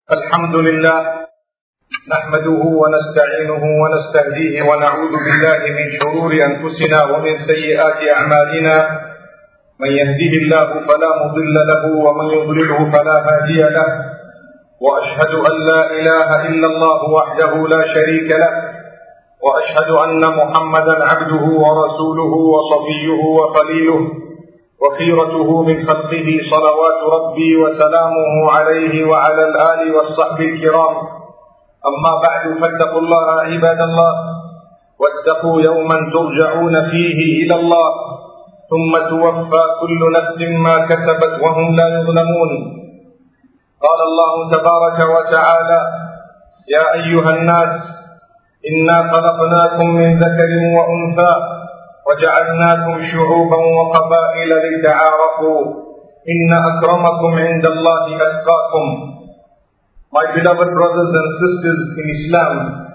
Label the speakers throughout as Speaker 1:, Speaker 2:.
Speaker 1: الحمد لله نحمده ونستعينه ونستهديه ونعوذ بالله من شرور أنفسنا ومن سيئات أعمالنا من يهده الله فلا مضل له ومن يضلله فلا هادي له وأشهد أن لا إله إلا الله وحده لا شريك له وأشهد أن محمدا عبده ورسوله وصفيه وخليله وخيرته من خلقه صلوات ربي وسلامه عليه وعلى الآل والصحب الكرام أما بعد فاتقوا الله عباد الله واتقوا يوما ترجعون فيه إلى الله ثم توفى كل نفس ما كسبت وهم لا يظلمون قال الله تبارك وتعالى يا أيها الناس إنا خلقناكم من ذكر وأنثى وجعلناكم شعوبا وقبائل لتعارفوا إن أكرمكم عند الله أتقاكم. My beloved brothers and sisters in Islam,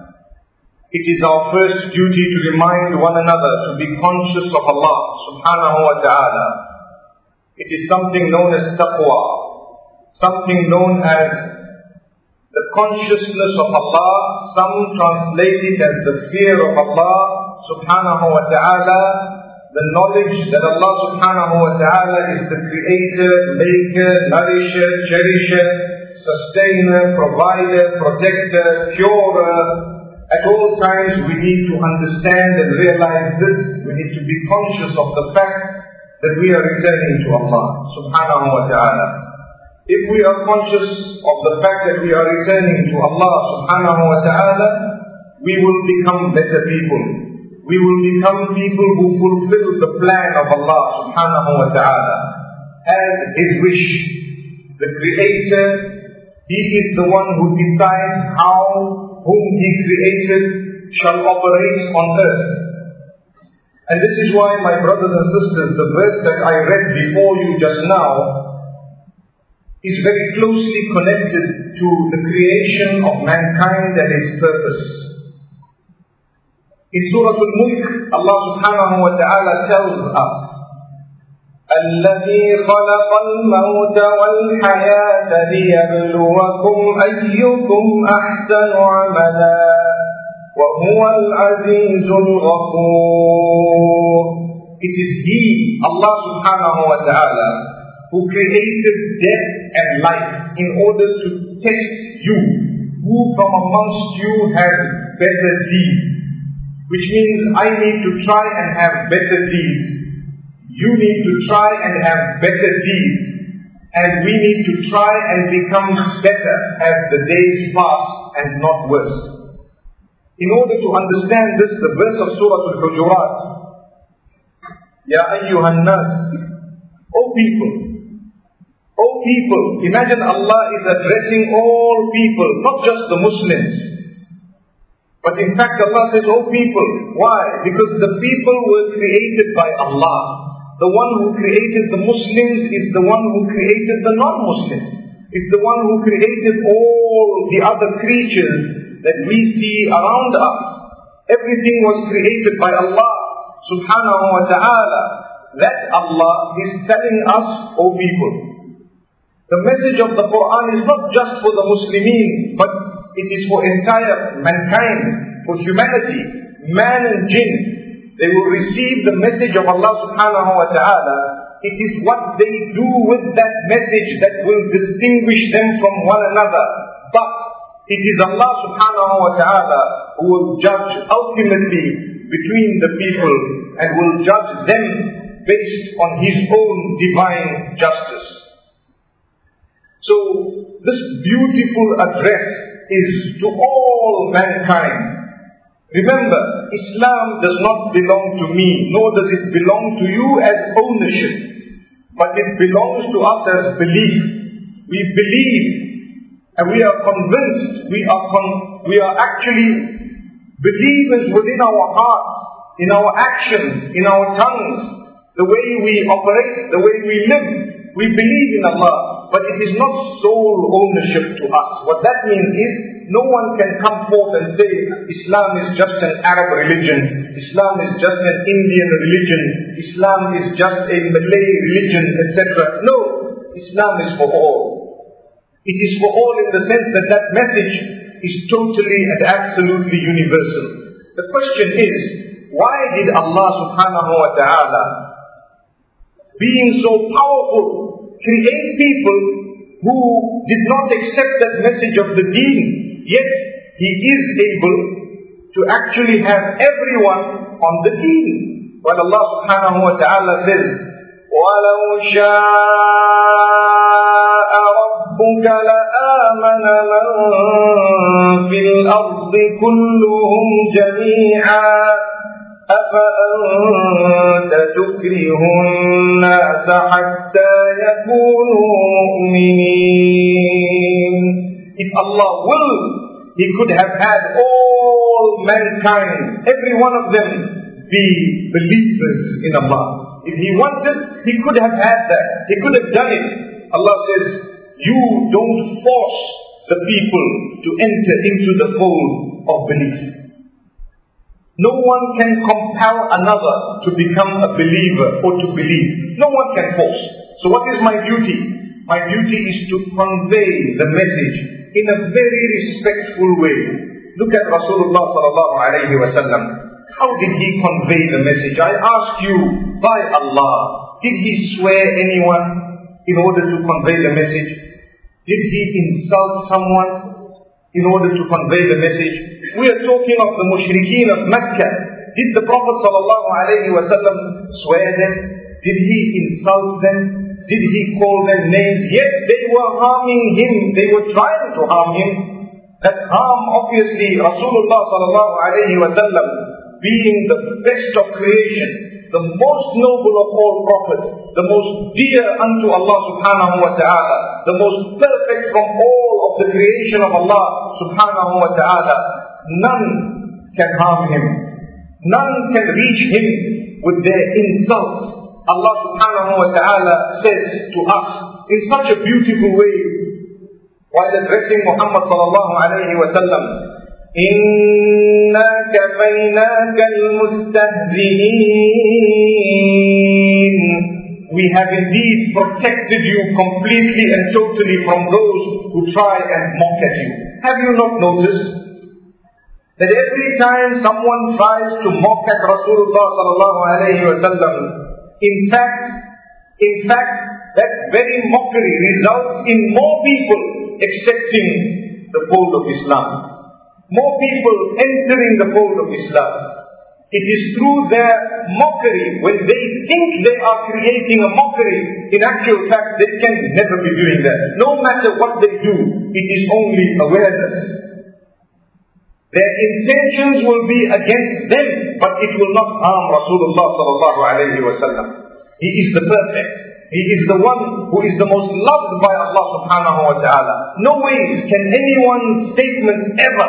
Speaker 1: it is our first duty to remind one another to be conscious of Allah subhanahu wa ta'ala. It is something known as taqwa, something known as the consciousness of Allah. Some translate it as the fear of Allah subhanahu wa ta'ala, the knowledge that Allah subhanahu wa ta'ala is the creator, maker, nourisher, cherisher, sustainer, provider, protector, curer. At all times we need to understand and realize this. We need to be conscious of the fact that we are returning to Allah subhanahu wa ta'ala. If we are conscious of the fact that we are returning to Allah subhanahu wa ta'ala, we will become better people. We will become people who fulfill the plan of Allah subhanahu wa ta'ala as His wish. The Creator, He is the one who decides how whom He created shall operate on earth. And this is why, my brothers and sisters, the verse that I read before you just now is very closely connected to the creation of mankind and its purpose. In Surah Al-Mulk, Allah subhanahu wa ta'ala tells us, الَّذِي خَلَقَ الْمَوْتَ وَالْحَيَاةَ لِيَبْلُوَكُمْ أَيُّكُمْ أَحْسَنُ عَمَلًا وَهُوَ الْعَزِيزُ الْغَفُورُ. It is He, Allah subhanahu wa ta'ala, who created death and life in order to test you, who from amongst you has better deeds. Which means I need to try and have better deeds. You need to try and have better deeds. And we need to try and become better as the days pass and not worse. In order to understand this, the verse of Surah Al-Hujurat, Ya ayyuhan nas, O people, imagine Allah is addressing all people, not just the Muslims. But in fact Allah says, O people. Why? Because the people were created by Allah. The one who created the Muslims is the one who created the non-Muslims. It's the one who created all the other creatures that we see around us. Everything was created by Allah subhanahu wa ta'ala. That Allah is telling us, O people. The message of the Quran is not just for the Muslimin, but it is for entire mankind, for humanity, man and jinn. They will receive the message of Allah subhanahu wa ta'ala. It is what they do with that message that will distinguish them from one another. But it is Allah subhanahu wa ta'ala who will judge ultimately between the people and will judge them based on His own divine justice. So this beautiful address is to all mankind. Remember, Islam does not belong to me, nor does it belong to you as ownership, but it belongs to us as belief. We believe and we are convinced, we are actually believers within our hearts, in our actions, in our tongues, the way we operate, the way we live. We believe in Allah, but it is not sole ownership to us. What that means is, no one can come forth and say, Islam is just an Arab religion, Islam is just an Indian religion, Islam is just a Malay religion, etc. No, Islam is for all. It is for all in the sense that that message is totally and absolutely universal. The question is, why did Allah subhanahu wa ta'ala, being so powerful, create people who did not accept that message of the deen, yet He is able to actually have everyone on the deen? When Allah subhanahu wa ta'ala says, وَلَوْ شَاءَ رَبُّكَ لَآمَنَ مَنْ فِي الْأَرْضِ كُلُّهُمْ جَمِيعًا أَفَأَنْتَ تُكْرِهُ النَّاسَ حَتَّى يَكُونُوا مُؤْمِنِينَ. If Allah willed, He could have had all mankind, every one of them, be believers in Allah. If He wanted, He could have had that. He could have done it. Allah says, you don't force the people to enter into the fold of belief. No one can compel another to become a believer or to believe. No one can force. So what is my duty? My duty is to convey the message in a very respectful way. Look at Rasulullah sallallahu alayhi wa sallam. How did he convey the message? I ask you, by Allah, did he swear anyone in order to convey the message? Did he insult someone in order to convey the message? We are talking of the mushrikeen of Mecca. Did the Prophet sallallahu alayhi wa sallam swear them? Did he insult them? Did he call them names? Yet they were harming him. They were trying to harm him. That harm, obviously, Rasulullah sallallahu alayhi wa sallam, being the best of creation, the most noble of all prophets, the most dear unto Allah subhanahu wa ta'ala, the most perfect from all of the creation of Allah subhanahu wa ta'ala, none can harm him. None can reach him with their insults. Allah subhanahu wa ta'ala says to us in such a beautiful way, while addressing Muhammad sallallahu alayhi wa sallam, إِنَّا كَفَيْنَاكَ الْمُسْتَهْزِئِينَ. We have indeed protected you completely and totally from those who try and mock at you. Have you not noticed that every time someone tries to mock at Rasulullah sallallahu alayhi wa sallam, in fact, that very mockery results in more people accepting the fold of Islam. More people entering the fold of Islam. It is through their mockery, when they think they are creating a mockery, in actual fact they can never be doing that. No matter what they do, it is only awareness. Their intentions will be against them, but it will not harm Rasulullah sallallahu alayhi wa sallam. He is the perfect. He is the one who is the most loved by Allah subhanahu wa ta'ala. No ways can anyone's statement ever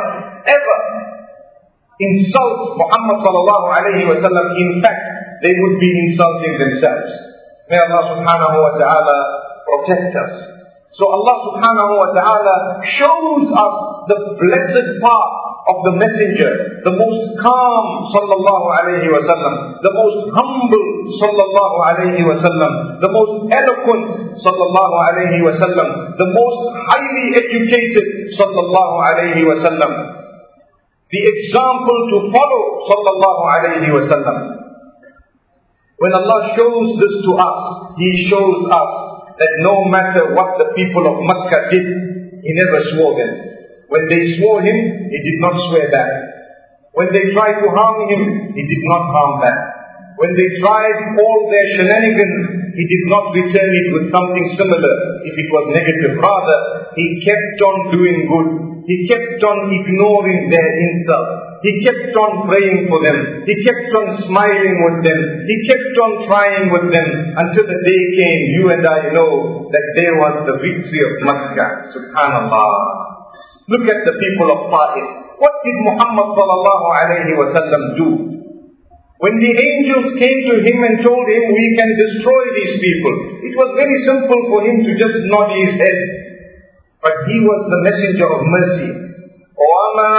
Speaker 1: insult Muhammad sallallahu alayhi wa sallam. In fact, they would be insulting themselves. May Allah subhanahu wa ta'ala protect us. So Allah subhanahu wa ta'ala shows us the blessed path of the messenger, the most calm sallallahu alayhi wa sallam, the most humble sallallahu alayhi wa sallam, the most eloquent sallallahu alayhi wa sallam, the most highly educated sallallahu alayhi wa sallam, the example to follow sallallahu alayhi wa sallam. When Allah shows this to us, He shows us that no matter what the people of Makkah did, He never swore them. When they swore Him, He did not swear back. When they tried to harm Him, He did not harm back. When they tried all their shenanigans, He did not return it with something similar if it was negative. Rather, He kept on doing good. He kept on ignoring their insults. He kept on praying for them. He kept on smiling with them. He kept on trying with them until the day came, you and I know, that there was the victory of Makkah. Subhanallah. Look at the people of Ta'if. What did Muhammad sallallahu alayhi wa sallam do? When the angels came to him and told him, we can destroy these people, it was very simple for him to just nod his head. But he was the messenger of mercy. وَمَا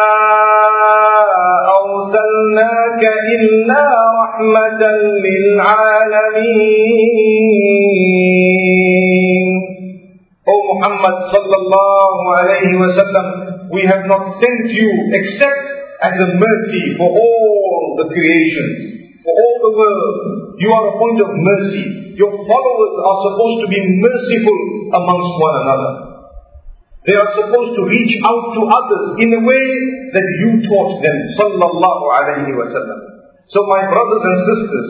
Speaker 1: أَرْسَلْنَاكَ إِلَّا رَحْمَةً لِلْعَالَمِينَ. O Muhammad Muhammad sallallahu alayhi wa sallam, we have not sent you except as a mercy for all the creations, for all the world. You are a point of mercy. Your followers are supposed to be merciful amongst one another. They are supposed to reach out to others in a way that you taught them, sallallahu alayhi wa sallam. So my brothers and sisters,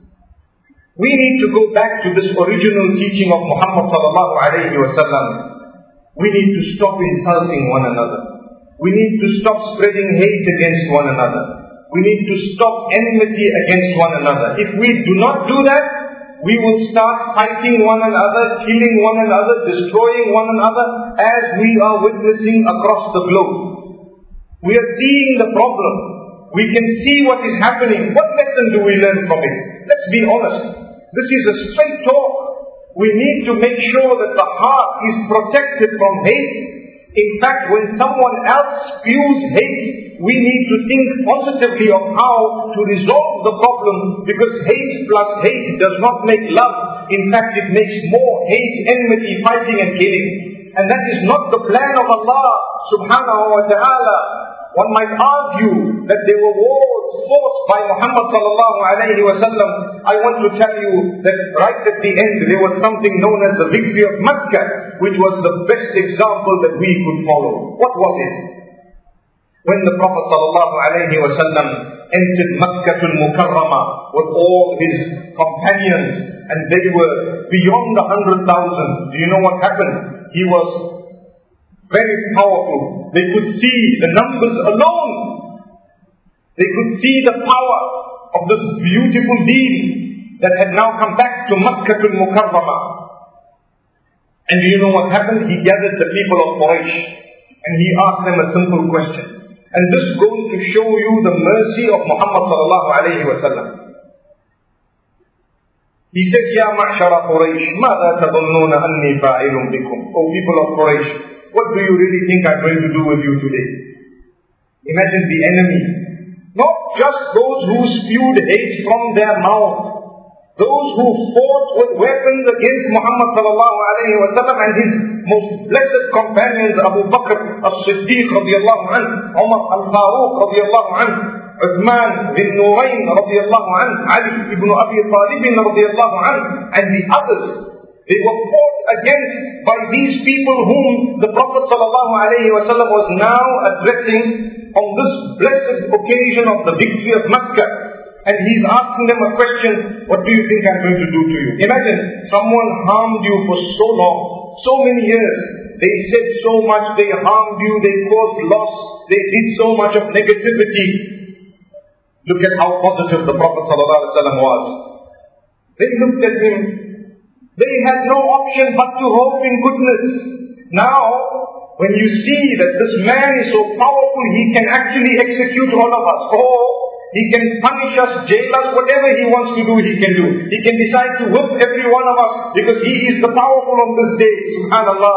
Speaker 1: we need to go back to this original teaching of Muhammad sallallahu alayhi wa sallam. We need to stop insulting one another. We need to stop spreading hate against one another. We need to stop enmity against one another. If we do not do that, we will start fighting one another, killing one another, destroying one another, as we are witnessing across the globe. We are seeing the problem. We can see what is happening. What lesson do we learn from it? Let's be honest. This is a straight talk. We need to make sure that the heart is protected from hate. In fact, when someone else spews hate, we need to think positively of how to resolve the problem, because hate plus hate does not make love. In fact, it makes more hate, enmity, fighting and killing. And that is not the plan of Allah subhanahu wa ta'ala. One might argue that there were wars fought by Muhammad sallallahu alayhi wa sallam. I want to tell you that right at the end there was something known as the victory of Makkah, which was the best example that we could follow. What was it? When the Prophet sallallahu alayhi wa sallam entered Makkah al-Mukarramah with all his companions, and they were beyond 100,000. Do you know what happened? He was very powerful. They could see the numbers alone. They could see the power of this beautiful deen that had now come back to Makkah al-Mukarramah. And do you know what happened? He gathered the people of Quraysh and he asked them a simple question. And this goes to show you the mercy of Muhammad sallallahu alayhi wa sallam. He said, Ya ma'shara Quraysh, ماذا تظنون أني فاعل بكم? O people of Quraysh, what do you really think I'm going to do with you today? Imagine the enemy. Not just those who spewed hate from their mouth. Those who fought with weapons against Muhammad sallallahu alayhi wa sallam and his most blessed companions, Abu Bakr as-Siddiq radiyallahu anhu, Umar al-Faruq radiyallahu anhu, Uthman bin Nurayn radiyallahu anhu, Ali ibn Abi Talib radiyallahu anhu, and the others. They were fought against by these people whom the Prophet ﷺ was now addressing on this blessed occasion of the victory of Makkah. And he's asking them a question, what do you think I'm going to do to you? Imagine someone harmed you for so long, so many years. They said so much, they harmed you, they caused loss, they did so much of negativity. Look at how positive the Prophet ﷺ was. They looked at him. They had no option but to hope in goodness. Now, when you see that this man is so powerful, he can actually execute all of us. Or he can punish us, jail us, whatever he wants to do, he can do. He can decide to whip every one of us because he is the powerful on this day. Subhanallah.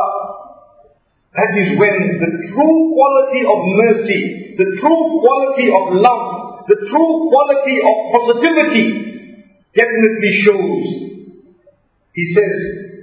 Speaker 1: That is when the true quality of mercy, the true quality of love, the true quality of positivity definitely shows. He says,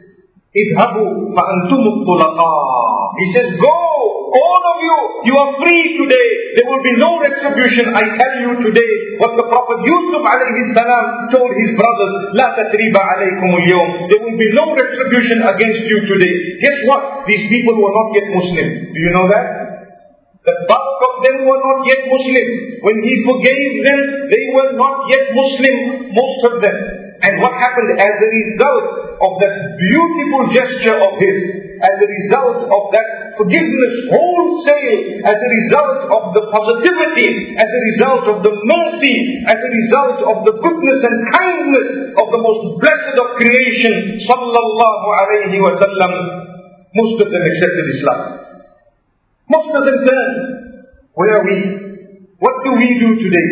Speaker 1: "Idhabu fa'antum at-tulaqa." He says, go, all of you, you are free today. There will be no retribution. I tell you today what the Prophet Yusuf alayhi salam told his brothers, "La tatriba alaykum al-yawm." There will be no retribution against you today. Guess what? These people were not yet Muslim. Do you know that? The bulk of them were not yet Muslim. When he forgave them, they were not yet Muslim, most of them. And what happened as a result of that beautiful gesture of his, as a result of that forgiveness wholesale, as a result of the positivity, as a result of the mercy, as a result of the goodness and kindness of the most blessed of creation, sallallahu alayhi wa sallam, most of them accepted Islam. Most of them turned. Where are we? What do we do today?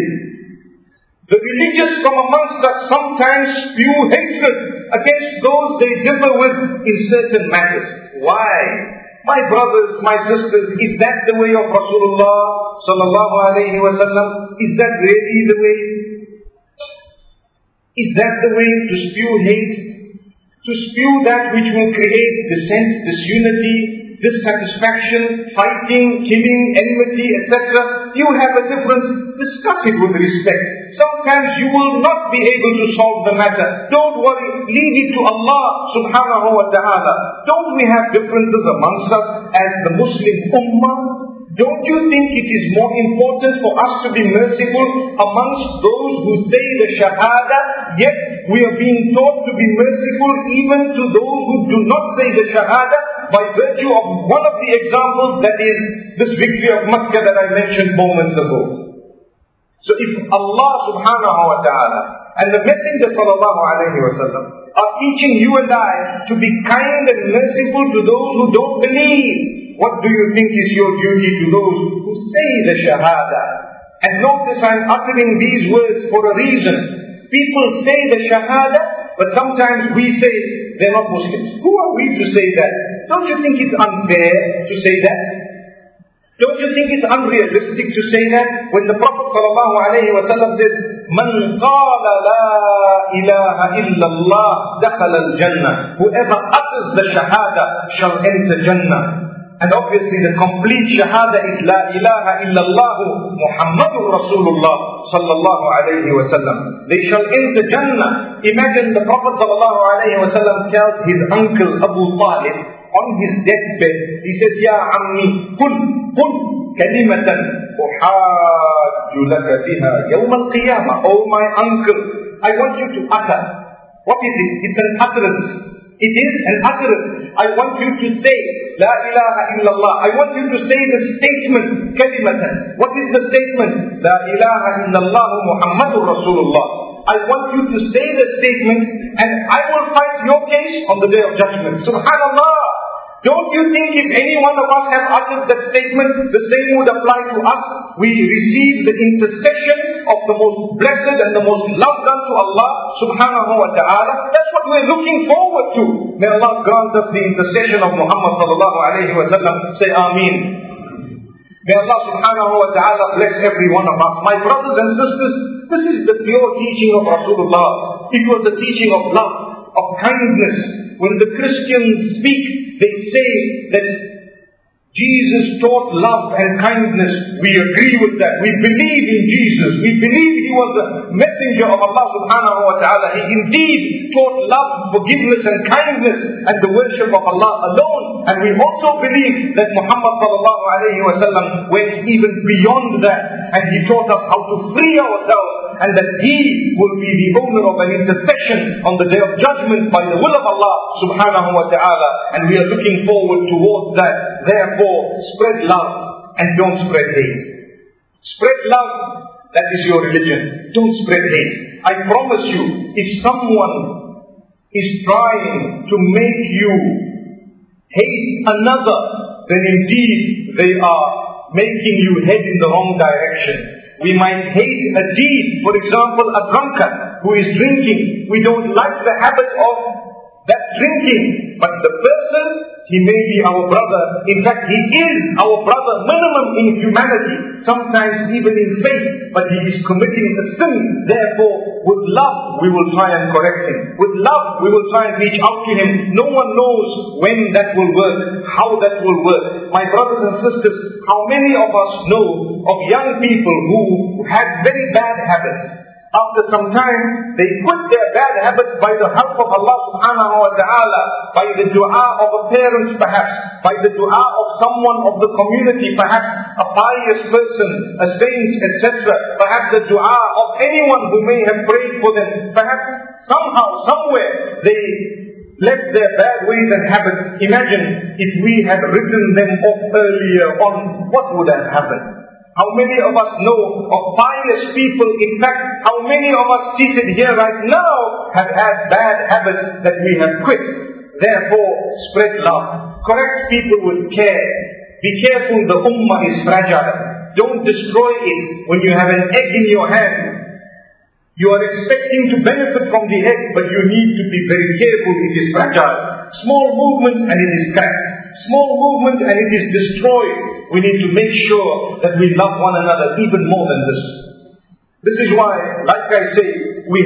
Speaker 1: The religious from amongst us sometimes spew hatred against those they differ with in certain matters. Why? My brothers, my sisters, is that the way of Rasulullah sallallahu alayhi wa sallam? Is that really the way? Is that the way to spew hate? to spew that which will create dissent, disunity, dissatisfaction, fighting, killing, enmity, etc. You have a difference, discuss it with respect. Sometimes you will not be able to solve the matter. Don't worry, leave it to Allah subhanahu wa ta'ala. Don't we have differences amongst us as the Muslim Ummah? Don't you think it is more important for us to be merciful amongst those who say the Shahada, yet we are being taught to be merciful even to those who do not say the Shahada by virtue of one of the examples, that is this victory of Makkah that I mentioned moments ago. So if Allah subhanahu wa ta'ala and the Messenger sallallahu alayhi wa sallam are teaching you and I to be kind and merciful to those who don't believe, what do you think is your duty to those who say the Shahada? And notice I'm uttering these words for a reason. People say the Shahada, but sometimes we say they're not Muslims. Who are we to say that? Don't you think it's unfair to say that? Don't you think it's unrealistic to say that? When the Prophet ﷺ says, "Man qala la ilaha illallah dakhala al-jannah." Whoever utters the Shahada shall enter Jannah. And obviously the complete Shahada is La ilaha illallah Muhammadur Rasulullah sallallahu alayhi wa sallam. They shall enter Jannah. Imagine the Prophet sallallahu alayhi wa sallam tells his uncle Abu Talib on his deathbed. He says, Ya ammi, kul kalimatan uhajju laka biha yawm al-qiyamah. Oh my uncle, I want you to utter. What is it? It's an utterance. It is an utterance. I want you to say La ilaha illallah. I want you to say the statement kalimatan. What is the statement? La ilaha illallah Muhammadur Rasulullah. I want you to say the statement and I will fight your case on the day of judgment. Subhanallah. Don't you think if any one of us have uttered that statement, the same would apply to us? We receive the intercession of the most blessed and the most loved unto Allah subhanahu wa ta'ala. That's what we're looking forward to. May Allah grant us the intercession of Muhammad sallallahu alayhi wa sallam. Say Ameen. May Allah subhanahu wa ta'ala bless every one of us. My brothers and sisters, this is the pure teaching of Rasulullah. It was the teaching of love, of kindness. When the Christians speak, they say that Jesus taught love and kindness. We agree with that. We believe in Jesus. We believe He was the messenger of Allah subhanahu wa ta'ala. He indeed taught love, forgiveness and kindness and the worship of Allah alone. And we also believe that Muhammad sallallahu alayhi wa sallam went even beyond that. And he taught us how to free ourselves. And that He will be the owner of an intercession on the day of judgment by the will of Allah subhanahu wa ta'ala. And we are looking forward towards that. Therefore, spread love and don't spread hate. Spread love, that is your religion. Don't spread hate. I promise you, if someone is trying to make you hate another, then indeed they are making you head in the wrong direction. We might hate a deed, for example, a drunkard who is drinking. We don't like the habit of that drinking, but the person, he may be our brother. In fact, he is our brother, minimum in humanity, sometimes even in faith, but he is committing a sin. Therefore, with love, we will try and correct him. With love, we will try and reach out to him. No one knows when that will work, how that will work. My brothers and sisters, how many of us know of young people who had very bad habits? After some time, they quit their bad habits by the help of Allah subhanahu wa ta'ala, by the dua of a parent perhaps, by the dua of someone of the community perhaps, a pious person, a saint, etc. Perhaps the dua of anyone who may have prayed for them. Perhaps somehow, somewhere, they left their bad ways and habits. Imagine if we had written them off earlier on, what would have happened? How many of us know of pious people? In fact, how many of us seated here right now have had bad habits that we have quit? Therefore, spread love. Correct people with care. Be careful, the ummah is fragile. Don't destroy it when you have an egg in your hand. You are expecting to benefit from the egg, but you need to be very careful. It is fragile. Small movement and it is cracked. Small movement and it is destroyed. We need to make sure that we love one another even more than this. This is why, like I say, we have to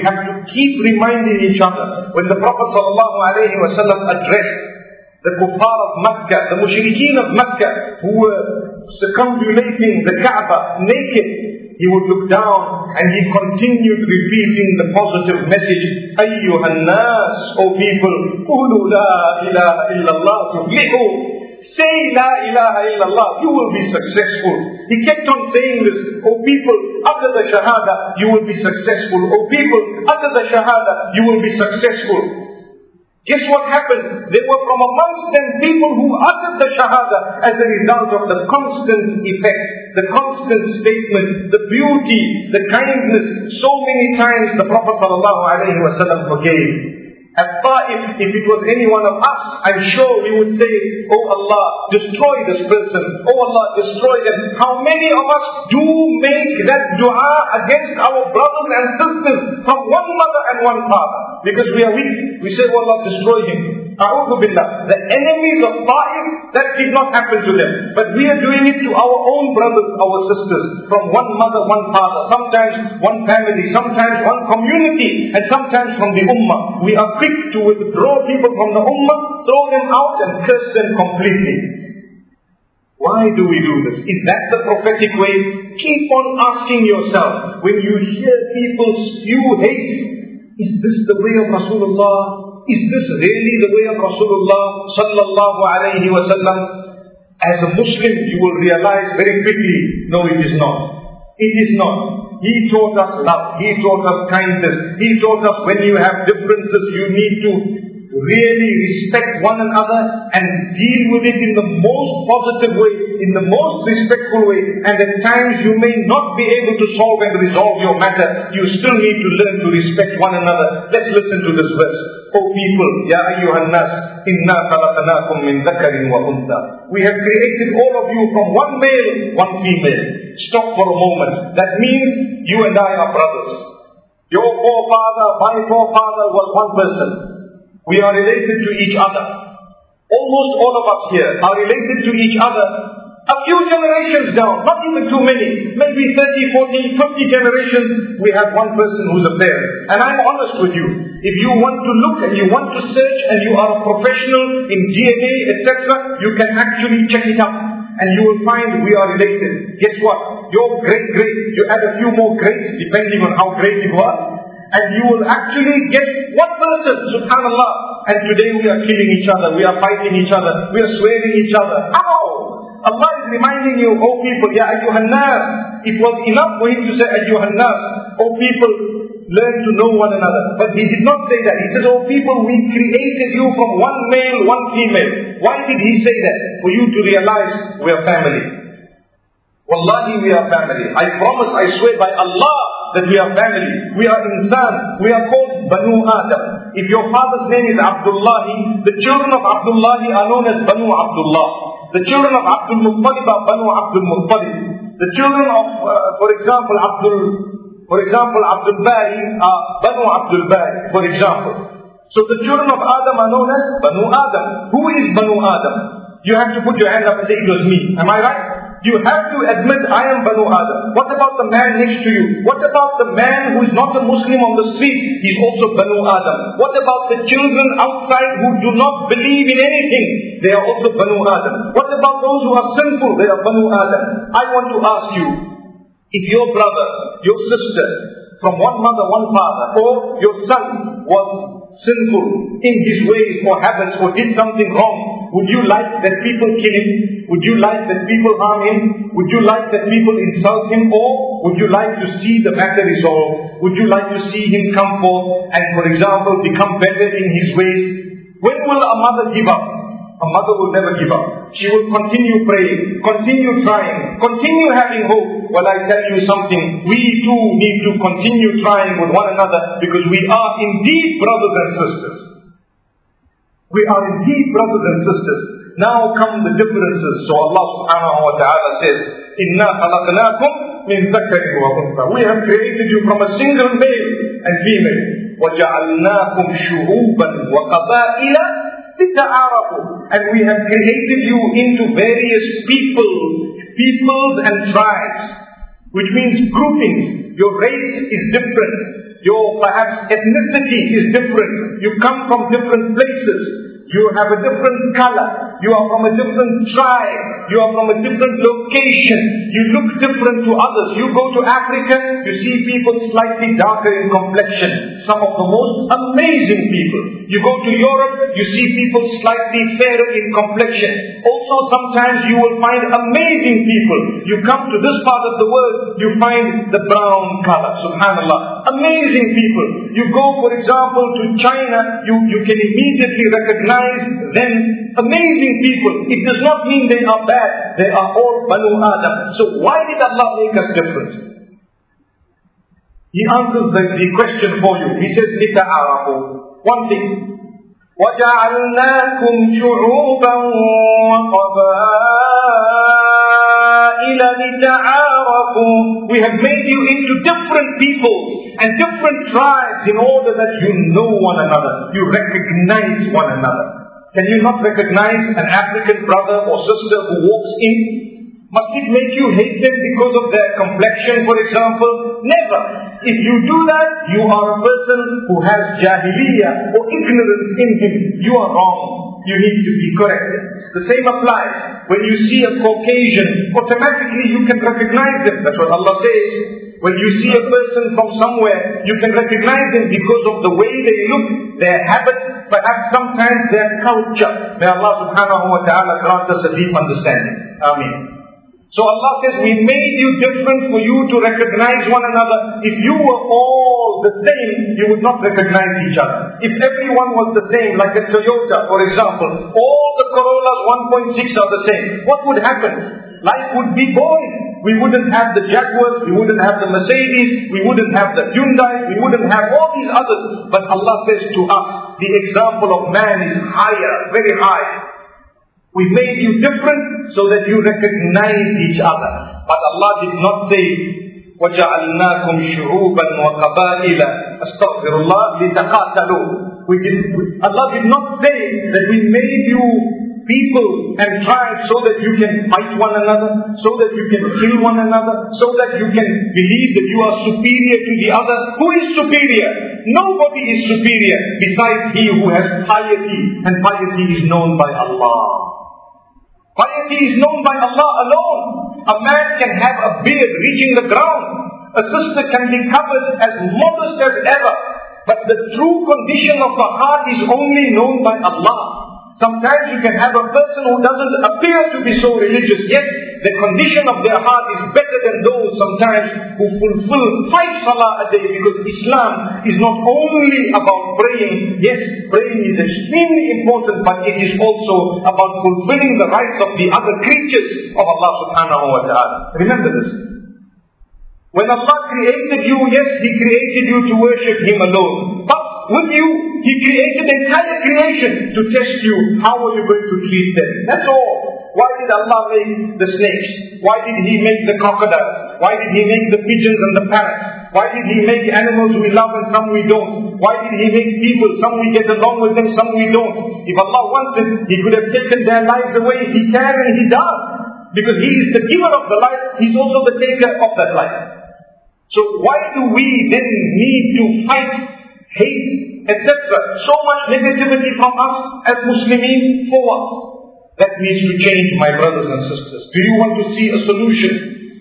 Speaker 1: keep reminding each other. When the Prophet ﷺ addressed the kuffar of Makkah, the mushrikeen of Makkah, who were circumambulating the Kaaba naked, he would look down and he continued repeating the positive message, Ayyuhan nas, O people, Qulu la ilaha illallah tuflihu. Say la ilaha illallah, you will be successful. He kept on saying this, O people, utter the shahada, you will be successful. O people, utter the shahada, you will be successful. Guess what happened? There were from amongst them people who uttered the shahada as a result of the constant effect, the constant statement, the beauty, the kindness. So many times the Prophet ﷺ forgave. At Ta'if, if it was any one of us, I'm sure we would say, Oh Allah, destroy this person. Oh Allah, destroy them. How many of us do make that dua against our brothers and sisters from one mother and one father? Because we are weak. We say, Oh Allah, destroy him. A'udhu billah. The enemies of Ta'if, that did not happen to them. But we are doing it to our own brothers, our sisters, from one mother, one father, sometimes one family, sometimes one community, and sometimes from the ummah. We are quick to withdraw people from the ummah, throw them out and curse them completely. Why do we do this? Is that the prophetic way? Keep on asking yourself, when you hear people spew hate, is this the way of Rasulullah? Is this really the way of Rasulullah sallallahu alayhi wa sallam? As a Muslim, you will realize very quickly, no, it is not. It is not. He taught us love. He taught us kindness. He taught us when you have differences, you need to really respect one another and deal with it in the most positive way, in the most respectful way. And at times you may not be able to solve and resolve your matter. You still need to learn to respect one another. Let's listen to this verse. O people, Ya ayyuhan nas, inna khalaqnakum min dhakarin wa untha. We have created all of you from one male, one female. Stop for a moment. That means you and I are brothers. Your forefather, my forefather was one person. We are related to each other. Almost all of us here are related to each other. A few generations down, not even too many, maybe 30, 40, 50 generations, we have one person who's a parent. And I'm honest with you. If you want to look and you want to search and you are a professional in DNA, etc., you can actually check it out. And you will find we are related. Guess what? Your great, you add a few more greats depending on how great it was. And you will actually get one person, subhanallah. And today we are killing each other, we are fighting each other, we are swearing each other. How? Allah is reminding you, O people, Ya ayyuhan nas. It was enough for him to say, Ayyuhan nas. O people, learn to know one another. But he did not say that. He said, O people, we created you from one male, one female. Why did he say that? For you to realize we are family. Wallahi, we are family. I promise, I swear by Allah that we are family. We are insan. We are called Banu Adam. If your father's name is Abdullah, the children of Abdullah are known as Banu Abdullah. The children of Abdul Muttalib are Banu Abdul Muttalib. The children of, for example, Abdul Bari are Banu Abdul Bari, for example. So the children of Adam are known as Banu Adam. Who is Banu Adam? You have to put your hand up and say, it was me. Am I right? You have to admit, I am Banu Adam. What about the man next to you? What about the man who is not a Muslim on the street? He's also Banu Adam. What about the children outside who do not believe in anything? They are also Banu Adam. What about those who are sinful? They are Banu Adam. I want to ask you, if your brother, your sister, from one mother, one father, or your son was sinful in his ways or habits or did something wrong, would you like that people kill him? Would you like that people harm him? Would you like that people insult him? Or would you like to see the matter resolved? Would you like to see him come forth and, for example, become better in his ways? When will a mother give up? A mother will never give up. She will continue praying, continue trying, continue having hope. Well, I tell you something, we too need to continue trying with one another, because we are indeed brothers and sisters. We are indeed brothers and sisters. Now come the differences. So Allah subhanahu wa ta'ala says, Inna khalaqnakum min dhakarin wa untha. We have created you from a single male and female. وَجَعَلْنَاكُمْ شُعُوبًا وَقَبَائِلَ لِتَعَارَفُوا. And we have created you into various peoples and tribes, which means groupings. Your race is different. Your perhaps ethnicity is different. You come from different places. You have a different color. You are from a different tribe. You are from a different location. You look different to others. You go to Africa, you see people slightly darker in complexion. Some of the most amazing people. You go to Europe, you see people slightly fairer in complexion. Also sometimes you will find amazing people. You come to this part of the world, you find the brown color. Subhanallah. Amazing people. You go, for example, to China, you can immediately recognize them. Amazing people. It does not mean they are bad. They are all Banu Adam. So why did Allah make us different? He answers the question for you. He says, لِتَعَارَفُوا. One thing. وَجَعَلْنَاكُمْ شُعُوبًا وَقَبَائِلَ لِتَعَارَفُوا. We have made you into different people and different tribes in order that you know one another. You recognize one another. Can you not recognize an African brother or sister who walks in? Must it make you hate them because of their complexion, for example? Never. If you do that, you are a person who has jahiliyyah or ignorance in him. You are wrong. You need to be corrected. The same applies. When you see a Caucasian, automatically you can recognize them. That's what Allah says. When you see a person from somewhere, you can recognize them because of the way they look, their habits, perhaps sometimes their culture. May Allah subhanahu wa ta'ala grant us a deep understanding. Ameen. So Allah says, we made you different for you to recognize one another. If you were all the same, you would not recognize each other. If everyone was the same, like a Toyota, for example, all the Corollas 1.6 are the same, what would happen? Life would be boring. We wouldn't have the Jaguars, we wouldn't have the Mercedes, we wouldn't have the Hyundai, we wouldn't have all these others. But Allah says to us, the example of man is higher, very high. We made you different so that you recognize each other. But Allah did not say, وَجَعَلْنَاكُمْ شُعُوبًا وَقَبَائِلَ أَسْتَغْفِرُ اللَّهِ لِتَقَاتَلُوا. Allah did not say that we made you people and tribes so that you can fight one another, so that you can kill one another, so that you can believe that you are superior to the other. Who is superior? Nobody is superior besides he who has piety, and piety is known by Allah. Piety is known by Allah alone. A man can have a beard reaching the ground. A sister can be covered as modest as ever. But the true condition of the heart is only known by Allah. Sometimes you can have a person who doesn't appear to be so religious, yet the condition of their heart is better than those sometimes who fulfill 5 salah a day, because Islam is not only about praying. Yes, praying is extremely important, but it is also about fulfilling the rights of the other creatures of Allah subhanahu wa ta'ala. Remember this. When Allah created you, yes, He created you to worship Him alone. But with you, He created the entire creation to test you. How are you going to treat them? That's all. Why did Allah make the snakes? Why did He make the crocodiles? Why did He make the pigeons and the parrots? Why did He make animals we love and some we don't? Why did He make people? Some we get along with them, some we don't. If Allah wanted, He could have taken their lives away. He can and He does. Because He is the giver of the life, He's also the taker of that life. So why do we then need to fight, hate, etc.? So much negativity from us as Muslims, for what? That needs to change, my brothers and sisters. Do you want to see a solution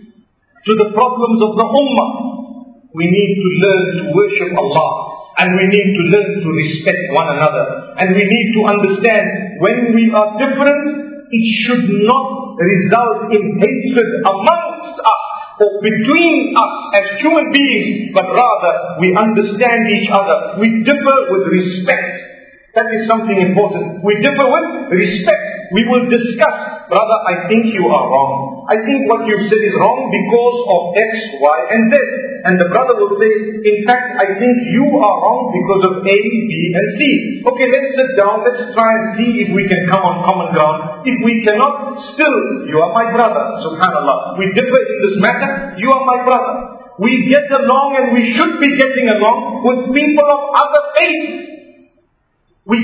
Speaker 1: to the problems of the Ummah? We need to learn to worship Allah. And we need to learn to respect one another. And we need to understand, when we are different, it should not result in hatred amongst us or between us as human beings, but rather we understand each other. We differ with respect. That is something important. We differ with respect. We will discuss, brother, I think you are wrong. I think what you said is wrong because of X, Y, and Z. And the brother will say, in fact, I think you are wrong because of A, B, and C. Okay, let's sit down. Let's try and see if we can come on common ground. If we cannot, still, you are my brother. Subhanallah. We differ in this matter. You are my brother. We get along, and we should be getting along with people of other faiths. We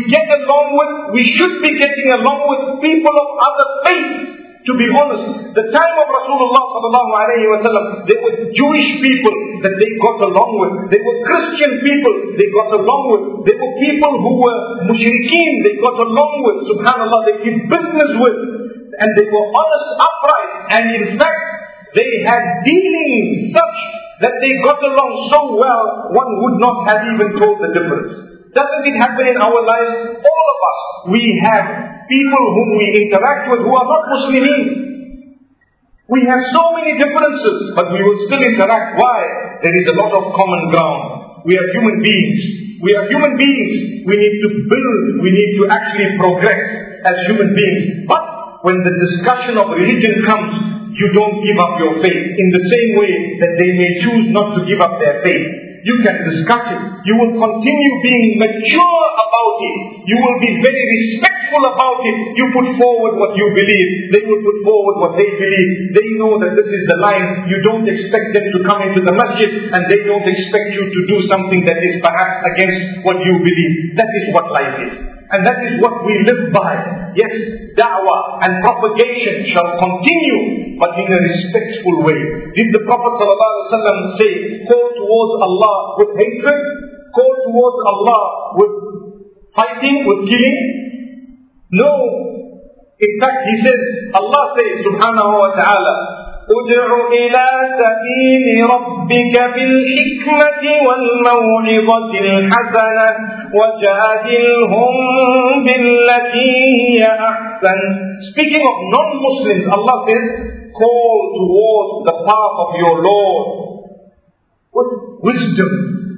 Speaker 1: should be getting along with people of other faiths. To be honest, the time of Rasulullah sallallahu alayhi wa sallam, there were Jewish people that they got along with. They were Christian people, they got along with. They were people who were mushrikeen, they got along with. Subhanallah, they did business with. And they were honest, upright. And in fact, they had dealings such that they got along so well, one would not have even told the difference. Doesn't it happen in our lives? All of us, we have people whom we interact with who are not Muslims. We have so many differences, but we will still interact. Why? There is a lot of common ground. We are human beings. We are human beings. We need to build. We need to actually progress as human beings. But when the discussion of religion comes, you don't give up your faith in the same way that they may choose not to give up their faith. You can discuss it. You will continue being mature about it. You will be very respectful about it. You put forward what you believe. They will put forward what they believe. They know that this is the line. You don't expect them to come into the masjid, and they don't expect you to do something that is perhaps against what you believe. That is what life is. And that is what we live by. Yes, da'wah and propagation shall continue, but in a respectful way. Did the Prophet ﷺ say, call towards Allah with hatred? Call towards Allah with fighting, with killing? No. In fact, he says, Allah says, subhanahu wa ta'ala, ادع إلى سبيل ربك بالحكمة والموعظة الحسنة وجادلهم بالتي هي أحسن. Speaking of non-Muslims, Allah says, call towards the path of your Lord with wisdom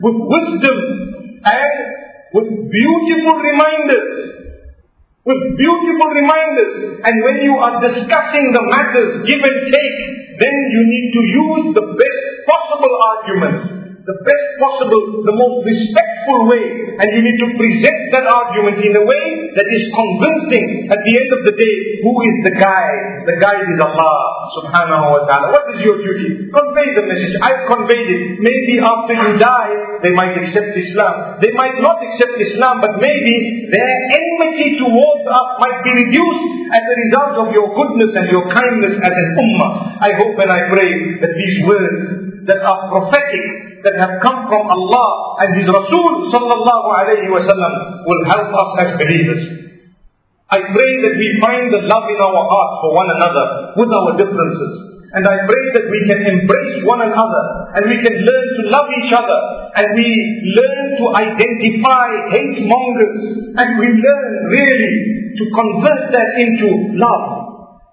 Speaker 1: and with beautiful reminders. And when you are discussing the matters, give and take, then you need to use the best possible arguments, the best possible, the most respectful way, and you need to present that argument in a way that is convincing. At the end of the day, who is the guide? The guide is Allah subhanahu wa ta'ala. What is your duty? Convey the message. I've conveyed it. Maybe after you die, they might accept Islam. They might not accept Islam, but maybe their enmity towards us might be reduced as a result of your goodness and your kindness as an ummah. I hope and I pray that these words that are prophetic, that have come from Allah and His Rasul sallallahu alayhi wa sallam will help us as believers. I pray that we find the love in our hearts for one another with our differences. And I pray that we can embrace one another and we can learn to love each other and we learn to identify hate mongers and we learn really to convert that into love.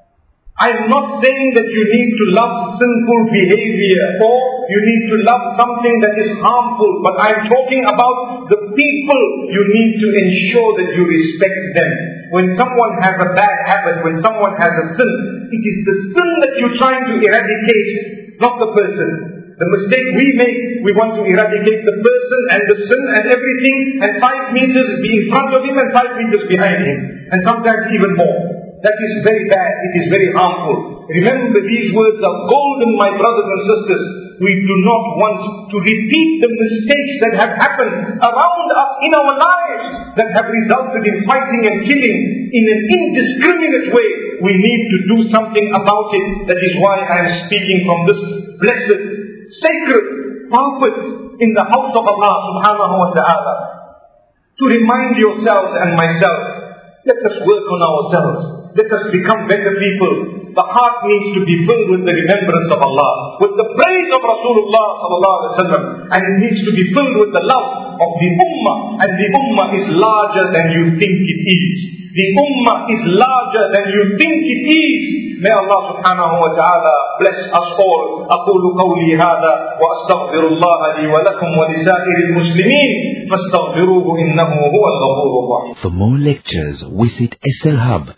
Speaker 1: I'm not saying that you need to love sinful behavior or you need to love something that is harmful, but I'm talking about the people. You need to ensure that you respect them. When someone has a bad habit, when someone has a sin, it is the sin that you're trying to eradicate, not the person. The mistake we make, we want to eradicate the person and the sin and everything, and 5 meters be in front of him and 5 meters behind him, and sometimes even more. That is very bad. It is very harmful. Remember, these words are golden, my brothers and sisters. We do not want to repeat the mistakes that have happened around us in our lives that have resulted in fighting and killing in an indiscriminate way. We need to do something about it. That is why I am speaking from this blessed, sacred pulpit in the house of Allah subhanahu wa ta'ala. To remind yourselves and myself, let us work on ourselves. Let us become better people. The heart needs to be filled with the remembrance of Allah, with the praise of Rasulullah sallallahu alaihi wasallam, and it needs to be filled with the love of the ummah. And the ummah is larger than you think it is. The ummah is larger than you think it is. May Allah subhanahu wa ta'ala bless us all. أقول قولي هذا وأستغفر الله لي ولكم ولسائر المسلمين فاستغفروه إنه هو الغفور الرحيم.
Speaker 2: For more lectures, visit SL Hub.